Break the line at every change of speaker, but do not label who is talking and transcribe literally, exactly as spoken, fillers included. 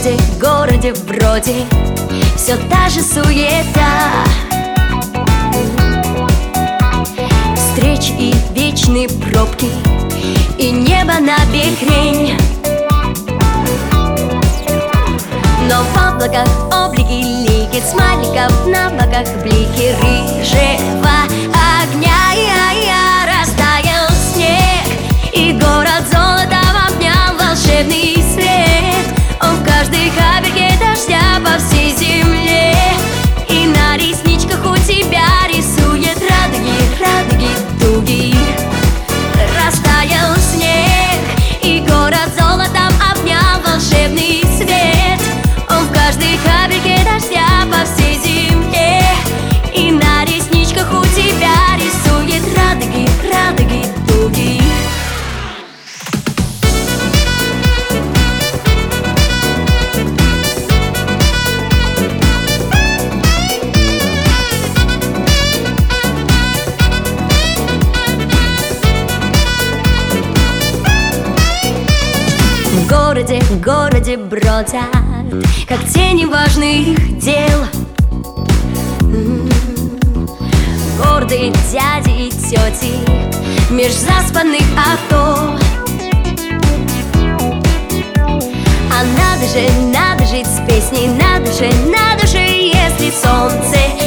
городе, городе вроде все та же суета. Встречи и вечные пробки, и небо на бекрень. Но в облаках облики ликит, смайликов на боках блики рыжего огня. Я растаял снег, и город золотом обнял волшебный свет. Он в каждой капельке дождя по всей земле, и на ресничках у тебя рисует радуги, радуги, дуги. Растаял снег, и город золотом обнял волшебный свет. Он в каждой капельке дождя по всей земле, и на ресничках у тебя рисует радуги, радуги, дуги. В городе, в городе бродят, как тени важных дел. Гордые дяди и тети меж заспанных авто. А надо же, надо жить с песней, надо же, надо же, если солнце